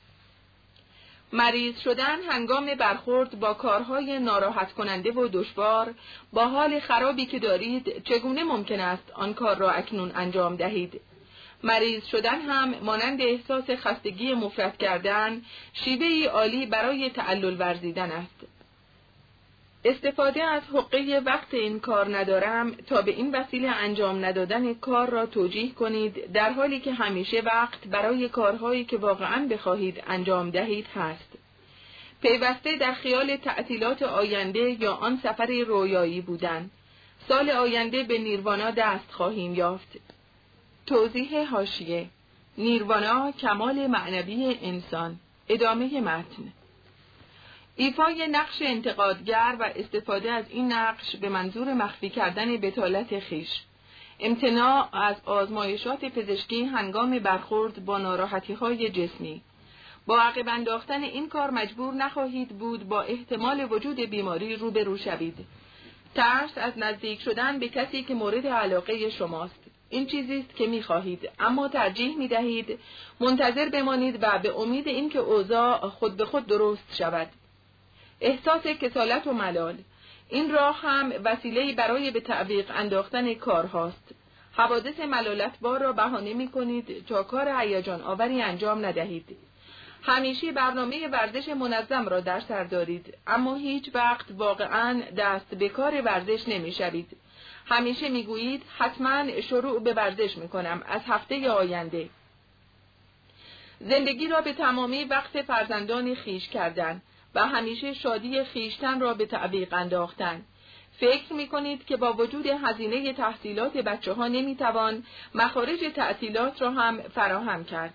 مریض شدن هنگام برخورد با کارهای ناراحت کننده و دشوار، با حال خرابی که دارید، چگونه ممکن است آن کار را اکنون انجام دهید؟ مریض شدن هم مانند احساس خستگی مفرط کردن، شیوه‌ای عالی برای تعلل ورزیدن است. استفاده از حقه وقت این کار ندارم تا به این وسیله انجام ندادن کار را توجیه کنید، در حالی که همیشه وقت برای کارهایی که واقعاً بخواهید انجام دهید هست. پیوسته در خیال تعطیلات آینده یا آن سفر رویایی بودن. سال آینده به نیروانا دست خواهیم یافت. توضیح حاشیه: نیروانا کمال معنوی انسان. ادامه متن. ایفای نقش انتقادگر و استفاده از این نقش به منظور مخفی کردن بطالت خویش. امتناع از آزمایشات پزشکی هنگام برخورد با ناراحتی‌های جسمی. با عقب انداختن این کار مجبور نخواهید بود با احتمال وجود بیماری روبرو شوید. ترس از نزدیک شدن به کسی که مورد علاقه شماست. این چیزی است که می‌خواهید، اما ترجیح می‌دهید منتظر بمانید و به امید اینکه اوضاع خود به خود درست شود. احساس کسالت و ملال. این راه هم وسیله‌ای برای به تعویق انداختن کارهاست. حوادث ملالت‌بار را بهانه می‌کنید تا کار هیجان آوری انجام ندهید. همیشه برنامه ورزش منظم را در سر دارید، اما هیچ وقت واقعاً دست به کار ورزش نمی‌شوید. همیشه میگویید حتماً شروع به ورزش میکنم از هفته آینده. زندگی را به تمامی وقت فرزندان خیش کردن و همیشه شادی خیشتن را به تعویق انداختن. فکر میکنید که با وجود هزینه تحصیلات بچه ها نمیتوان مخارج تعطیلات را هم فراهم کرد.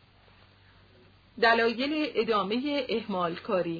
دلایل ادامه اهمال کاری.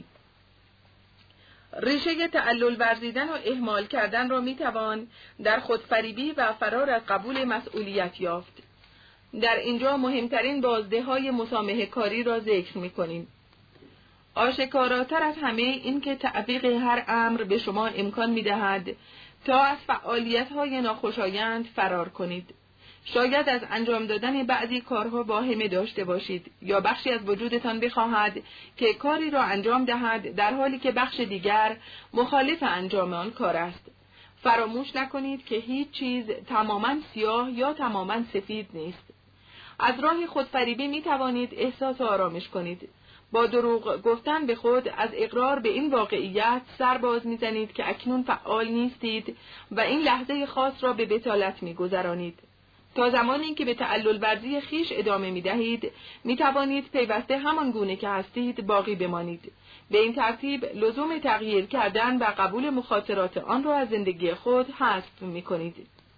ریشه تعلل ورزیدن و اهمال کردن را میتوان در خودفریبی و فرار از قبول مسئولیت یافت. در اینجا مهمترین بازدههای مسامحه کاری را ذکر میکنیم. آشکاراتر از همه این که تعویق هر امر به شما امکان میدهد تا از فعالیت‌های ناخوشایند فرار کنید. شاید از انجام دادن بعضی کارها واهمه داشته باشید یا بخشی از وجودتان بخواهد که کاری را انجام دهد در حالی که بخش دیگر مخالف انجام آن کار است. فراموش نکنید که هیچ چیز تماماً سیاه یا تماماً سفید نیست. از راه خودفریبی می توانید احساس آرامش کنید. با دروغ گفتن به خود از اقرار به این واقعیت سر باز می‌زنید که اکنون فعال نیستید و این لحظه خاص را به بتالت می‌گذرانید. تا زمانی که به تعلل ورزی خیش ادامه می‌دهید، می‌توانید پیوسته همان گونه که هستید باقی بمانید. به این ترتیب لزوم تغییر کردن و قبول مخاطرات آن را از زندگی خود حذف می‌کنید.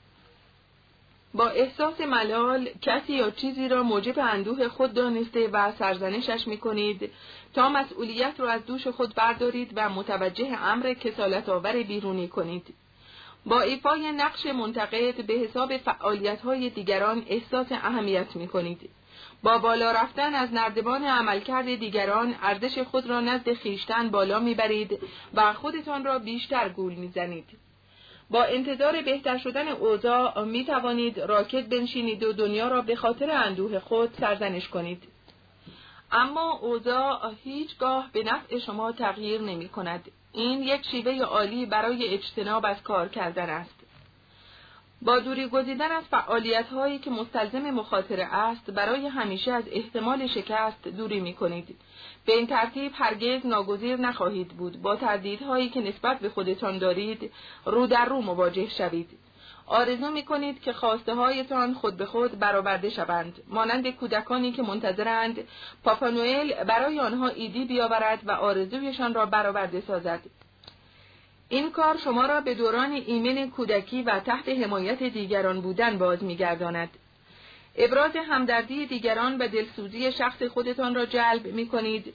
با احساس ملال کسی یا چیزی را موجب اندوه خود دانسته و سرزنشش می‌کنید تا مسئولیت را از دوش خود بردارید و متوجه امر کسالت آور بیرونی کنید. با ایفای نقش منتقد به حساب فعالیت‌های دیگران احساس اهمیت می‌کنید. با بالا رفتن از نردبان عملکرد دیگران ارزش خود را نزد خویشتن بالا می‌برید و خودتان را بیشتر گول می‌زنید. با انتظار بهتر شدن اوضاع می توانید راکت بنشینید و دنیا را به خاطر اندوه خود سرزنش کنید. اما اوضاع هیچگاه به نفع شما تغییر نمی کند. این یک شیوه عالی برای اجتناب از کار کردن است. با دوری گزیدن از فعالیت‌هایی که مستلزم مخاطره است، برای همیشه از احتمال شکست دوری می‌کنید. به این ترتیب هرگز ناگزیر نخواهید بود با تردیدهایی که نسبت به خودتان دارید رو در رو مواجه شوید. آرزو می‌کنید که خواسته‌هایتان خود به خود برآورده شوند، مانند کودکانی که منتظرند پاپا نوئل برای آنها ایدی بیاورد و آرزویشان را برآورده سازد. این کار شما را به دوران ایمن کودکی و تحت حمایت دیگران بودن باز می‌گرداند. ابراز همدردی دیگران و دلسوزی شخص خودتان را جلب می‌کنید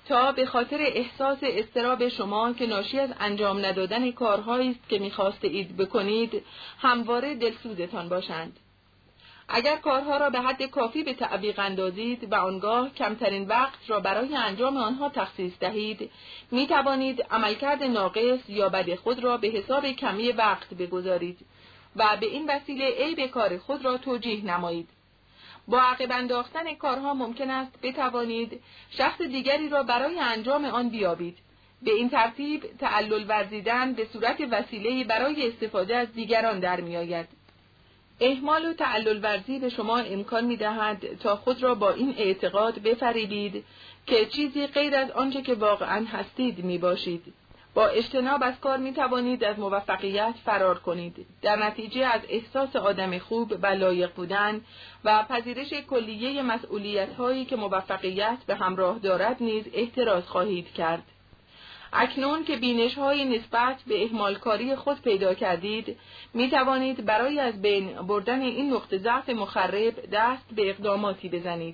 تا به خاطر احساس اضطراب شما که ناشی از انجام ندادن کارهایی است که می‌خواسته اید بکنید همواره دلسوزتان باشند. اگر کارها را به حد کافی به تعویق اندازید و آنگاه کمترین وقت را برای انجام آنها تخصیص دهید، می توانید عملکرد ناقص یا بد خود را به حساب کمی وقت بگذارید و به این وسیله عیب کار خود را توجیه نمایید. با عقب انداختن کارها ممکن است بتوانید شخص دیگری را برای انجام آن بیابید. به این ترتیب تعلل ورزیدن به صورت وسیله برای استفاده از دیگران در می آید. اهمال و تعلل ورزی به شما امکان می دهد تا خود را با این اعتقاد بفریبید که چیزی غیر از آنچه که واقعا هستید می باشید. با اجتناب از کار می توانید از موفقیت فرار کنید. در نتیجه از احساس آدم خوب و لایق بودن و پذیرش کلیه مسئولیت هایی که موفقیت به همراه دارد نیز احتراز خواهید کرد. اکنون که بینش‌های نسبت به اهمالکاری خود پیدا کردید، می توانید برای از بین بردن این نقطه ضعف مخرب دست به اقداماتی بزنید.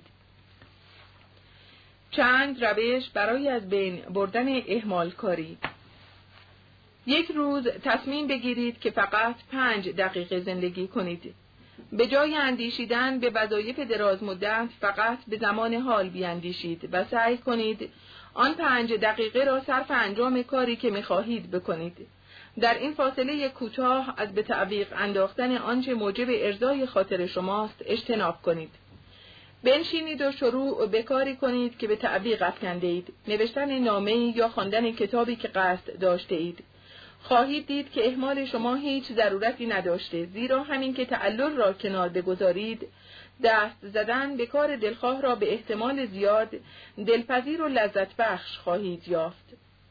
چند روش برای از بین بردن اهمالکاری. یک روز تصمیم بگیرید که فقط 5 دقیقه زندگی کنید. به جای اندیشیدن به وظایف دراز مدت فقط به زمان حال بیاندیشید و سعی کنید آن 5 دقیقه را صرف انجام کاری که می‌خواهید بکنید. در این فاصله کوتاه از به تعویق انداختن آنچه موجب ارضای خاطر شماست اجتناب کنید. بنشینید و شروع به کاری کنید که به تعویق افکنده اید. نوشتن نامه‌ای یا خواندن کتابی که قصد داشته اید. خواهید دید که اهمال شما هیچ ضرورتی نداشته، زیرا همین که تعلل را کنار بگذارید، دست زدن به کار دلخواه را به احتمال زیاد دلپذیر و لذت بخش خواهید یافت.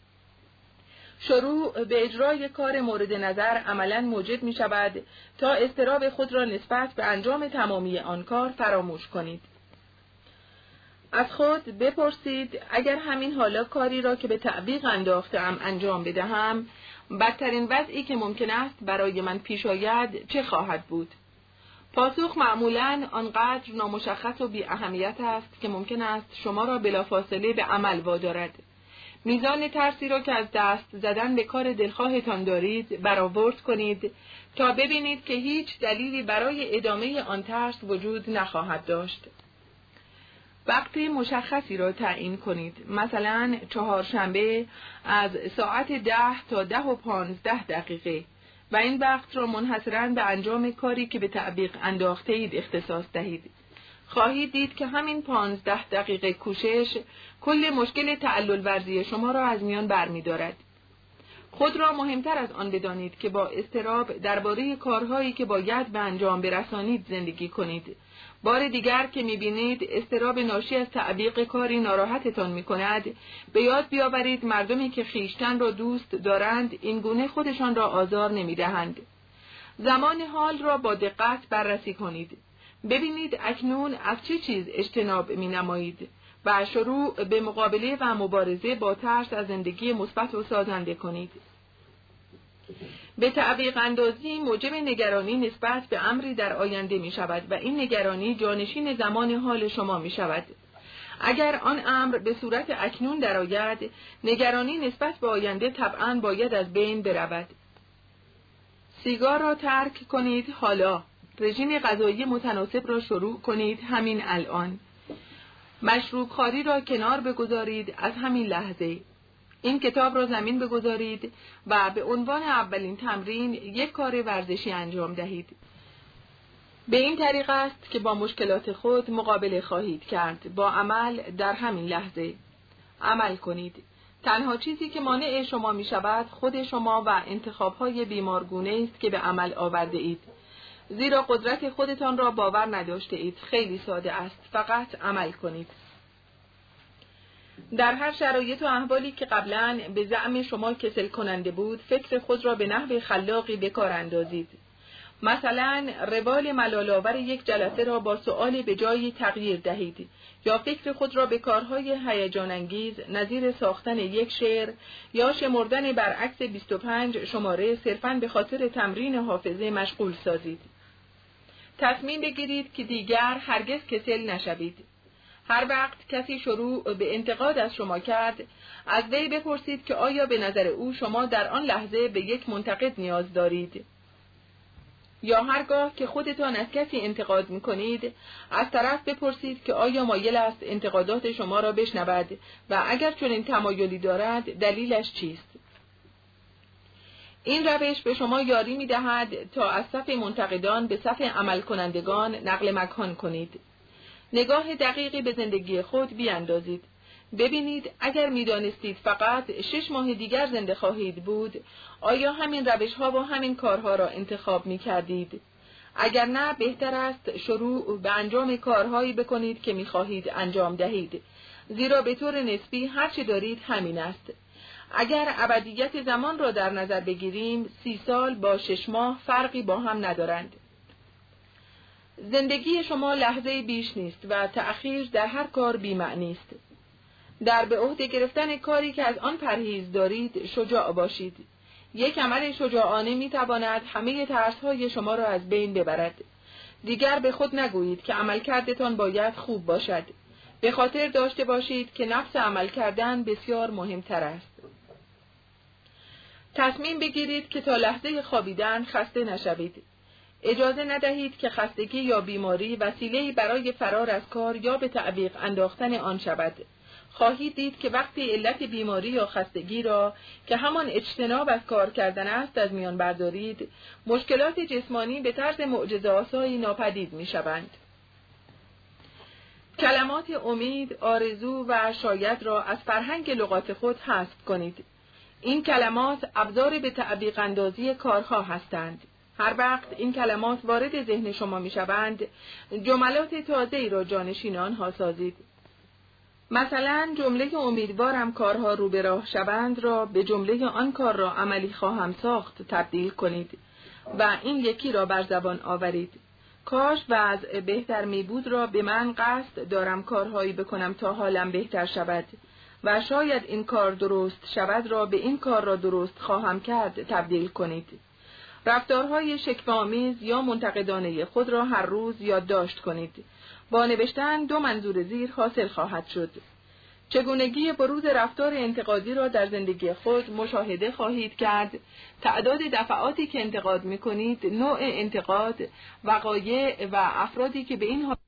شروع به اجرای کار مورد نظر عملاً موجب می شود تا اضطراب خود را نسبت به انجام تمامی آن کار فراموش کنید. از خود بپرسید اگر همین حالا کاری را که به تعویق انداختم انجام بدهم، بدترین وضعی که ممکن است برای من پیش آید چه خواهد بود؟ پاسخ معمولاً آنقدر نامشخص و بی اهمیت است که ممکن است شما را بلافاصله به عمل وادارد. میزان ترسی را که از دست زدن به کار دلخواهتان دارید برآورد کنید تا ببینید که هیچ دلیلی برای ادامه آن ترس وجود نخواهد داشت. وقت مشخصی را تعیین کنید. مثلا 4 شنبه از ساعت 10 تا 10 و 15 دقیقه و این وقت را منحصراً به انجام کاری که به تعویق انداخته اید اختصاص دهید. خواهید دید که همین 15 دقیقه کوشش کل مشکل تعلل ورزی شما را از میان برمی‌دارد. خود را مهمتر از آن بدانید که با اضطراب درباره کارهایی که باید به انجام برسانید زندگی کنید. بار دیگر که می‌بینید اضطراب ناشی از تعویق کاری ناراحتتان می‌کند، به یاد بیاورید مردمی که خویشتن را دوست دارند این گونه خودشان را آزار نمی‌دهند. زمان حال را با دقت بررسی کنید. ببینید اکنون از چه چیز اجتناب می‌نمایید و شروع به مقابله و مبارزه با ترس از زندگی مثبت و سازنده کنید. به تعویق اندازی موجب نگرانی نسبت به امری در آینده می شود و این نگرانی جانشین زمان حال شما می شود. اگر آن امر به صورت اکنون درآید، نگرانی نسبت به آینده طبعاً باید از بین برود. سیگار را ترک کنید حالا. رژیم غذایی متناسب را شروع کنید همین الان. مشروب خواری را کنار بگذارید از همین لحظه. این کتاب را زمین بگذارید و به عنوان اولین تمرین یک کار ورزشی انجام دهید. به این طریق است که با مشکلات خود مقابله خواهید کرد. با عمل در همین لحظه. عمل کنید. تنها چیزی که مانع شما می شود خود شما و انتخاب‌های بیمارگونه است که به عمل آورده اید. زیرا قدرت خودتان را باور نداشته اید. خیلی ساده است. فقط عمل کنید. در هر شرایط و احوالی که قبلاً به زعم شما کسل کننده بود، فکر خود را به نحو خلاقی به کار اندازید. مثلا روال ملال‌آور یک جلسه را با سؤال به جای تغییر دهید یا فکر خود را به کارهای هیجان انگیز نظیر ساختن یک شعر یا شمردن برعکس 25 شماره صرفاً به خاطر تمرین حافظه مشغول سازید. تصمیم بگیرید که دیگر هرگز کسل نشوید. هر وقت کسی شروع به انتقاد از شما کرد، از وی بپرسید که آیا به نظر او شما در آن لحظه به یک منتقد نیاز دارید؟ یا هرگاه که خودتان از کسی انتقاد می‌کنید، از طرف بپرسید که آیا مایل است انتقادات شما را بشنود و اگر چنین تمایلی دارد دلیلش چیست؟ این روش به شما یاری می‌دهد تا از صف منتقدان به صف عمل کنندگان نقل مکان کنید. نگاه دقیقی به زندگی خود بیاندازید. ببینید اگر می‌دانستید فقط 6 ماه دیگر زنده خواهید بود، آیا همین روش‌ها و همین کارها را انتخاب می‌کردید؟ اگر نه، بهتر است شروع به انجام کارهایی بکنید که می‌خواهید انجام دهید، زیرا به طور نسبی هر چه دارید همین است. اگر ابدیت زمان را در نظر بگیریم، 30 سال با 6 ماه فرقی با هم ندارند. زندگی شما لحظه بیش نیست و تأخیر در هر کار بی‌معنی است. در به عهده گرفتن کاری که از آن پرهیز دارید شجاع باشید. یک عمل شجاعانه می‌تواند همه ترس‌های شما را از بین ببرد. دیگر به خود نگویید که عملکردتان باید خوب باشد. به خاطر داشته باشید که نفس عمل کردن بسیار مهمتر است. تصمیم بگیرید که تا لحظه خوابیدن خسته نشوید. اجازه ندهید که خستگی یا بیماری وسیله‌ای برای فرار از کار یا به تعویق انداختن آن شود. خواهید دید که وقتی علت بیماری یا خستگی را که همان اجتناب از کار کردن است از میان بردارید، مشکلات جسمانی به طرز معجزه‌آسایی ناپدید می‌شوند. کلمات امید، آرزو و شاید را از فرهنگ لغات خود حذف کنید. این کلمات ابزار به تعویق اندازی کارها هستند. هر وقت این کلمات وارد ذهن شما می‌شوند، جملات تازه‌ای را جانشین آنها سازید. مثلا جمله امیدوارم کارها رو به راه شوند را به جمله آن کار را عملی خواهم ساخت تبدیل کنید و این یکی را بر زبان آورید. کاش وضع بهتر می بود را به من قصد دارم کارهایی بکنم تا حالم بهتر شود و شاید این کار درست شود را به این کار را درست خواهم کرد تبدیل کنید. رفتارهای شکوه‌آمیز یا منتقدانه خود را هر روز یادداشت کنید. با نوشتن 2 منظور زیر حاصل خواهد شد. چگونگی بروز رفتار انتقادی را در زندگی خود مشاهده خواهید کرد. تعداد دفعاتی که انتقاد می‌کنید، نوع انتقاد، وقایع و افرادی که به این